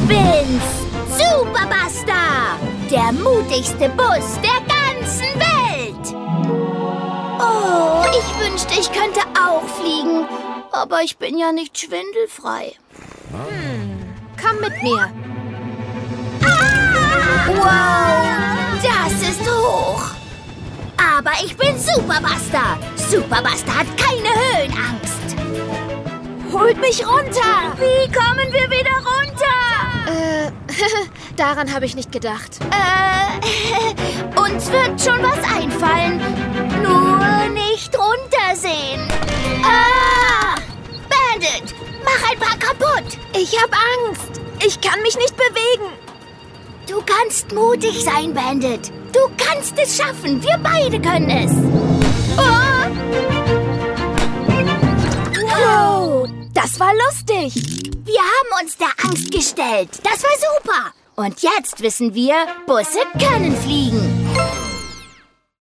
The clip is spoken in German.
bin's, Super Buster, der mutigste Bus der ganzen Welt. Oh, ich wünschte, ich könnte auch fliegen, aber ich bin ja nicht schwindelfrei. Komm mit mir. Wow, das ist hoch. Aber ich bin Super Buster. Super Buster hat keine Höhenangst. Holt mich runter. Wie kommen wir wieder runter? Daran habe ich nicht gedacht. Uns wird schon was einfallen. Nur nicht runtersehen. Bandit, mach ein paar kaputt. Ich habe Angst. Ich kann mich nicht bewegen. Du kannst mutig sein, Bandit. Du kannst es schaffen. Wir beide können es. Wow, das war lustig. Wir haben uns der Angst gestellt. Das war super. Und jetzt wissen wir, Busse können fliegen.